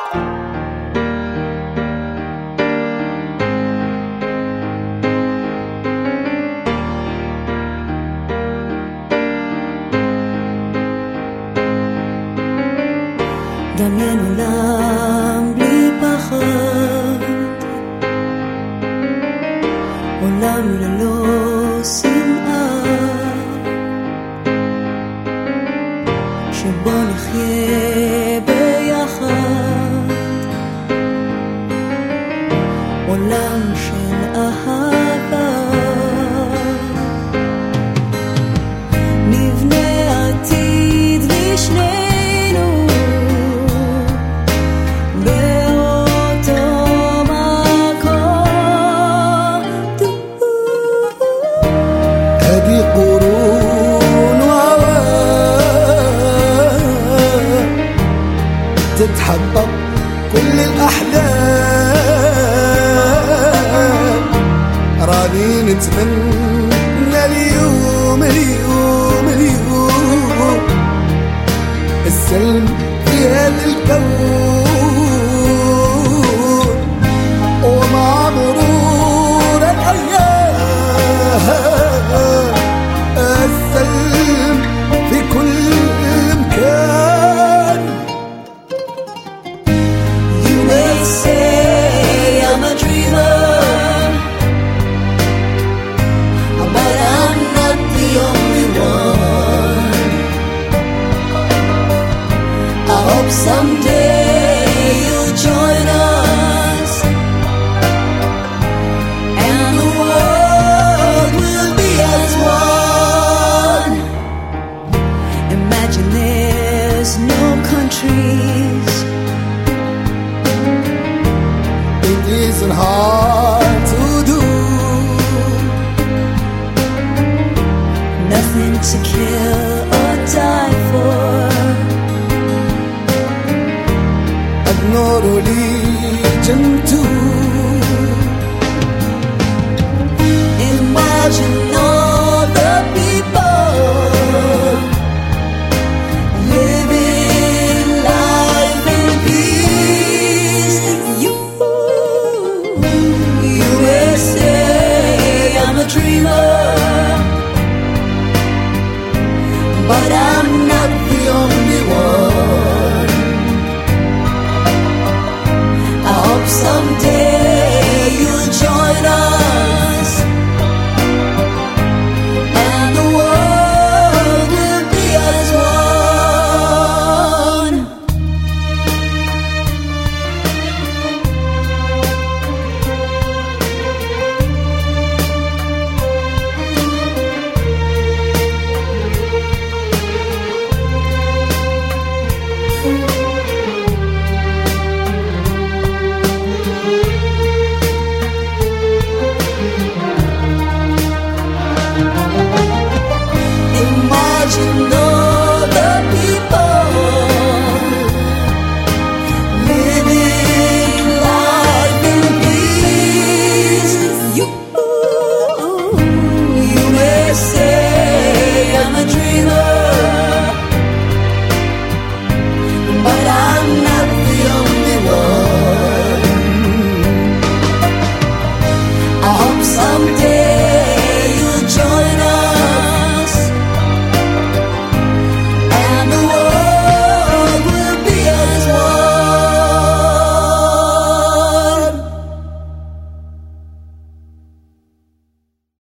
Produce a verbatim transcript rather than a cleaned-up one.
דמיין עולם בלי פחד, עולם ללא שנאה, שבו נחיה ביחד, עולם של אהבה. נבנה עתיד לשנינו تتحقق كل الأحلام، راني نتمنى اليوم اليوم اليوم السلم في هذا الكون، ومع مرور الأيام السلم في كل مكان. Say I'm a dreamer, but I'm not the only one. I hope someday you'll join us, and the world will be as one. Imagine there's no countries. It isn't hard to do, nothing to kill or die for, I've no religion too. imagine